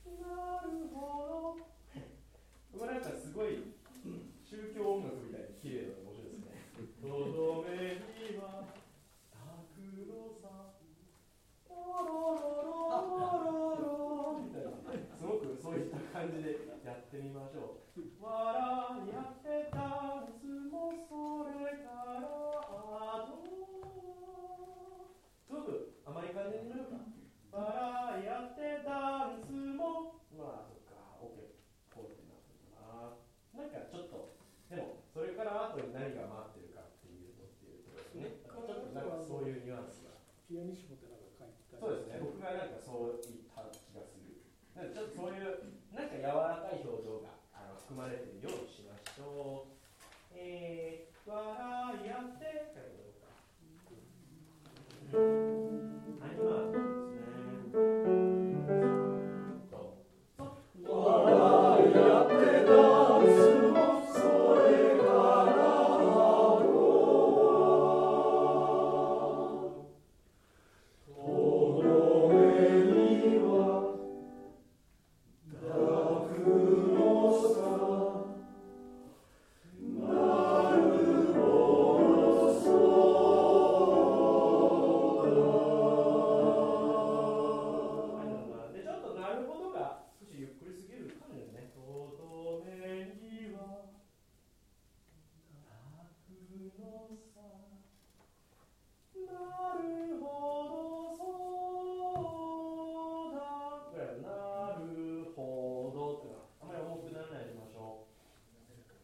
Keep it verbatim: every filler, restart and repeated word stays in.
なるほど。これなんかすごい宗教音楽みたいに綺麗なの面白いですね。とどめには拓郎さん、ロロロロロロみたいな、すごくそういった感じでやってみましょう。笑いやってダンスもそれからあとすごく甘い感じになるか。笑いやってダンスもまあそっか OK こうってなってるかな。なんかちょっとでもそれから後に何が待ってるかっていうのっていうとですね、ちょっとなんかそういうニュアンスがピアニッシモってなんか書いてたり、 そうですね、僕がなんかそういった気がする。なんかちょっとそういうなんか柔らかい表情があの含まれているようにしましょう。えー、笑いやってからどうか。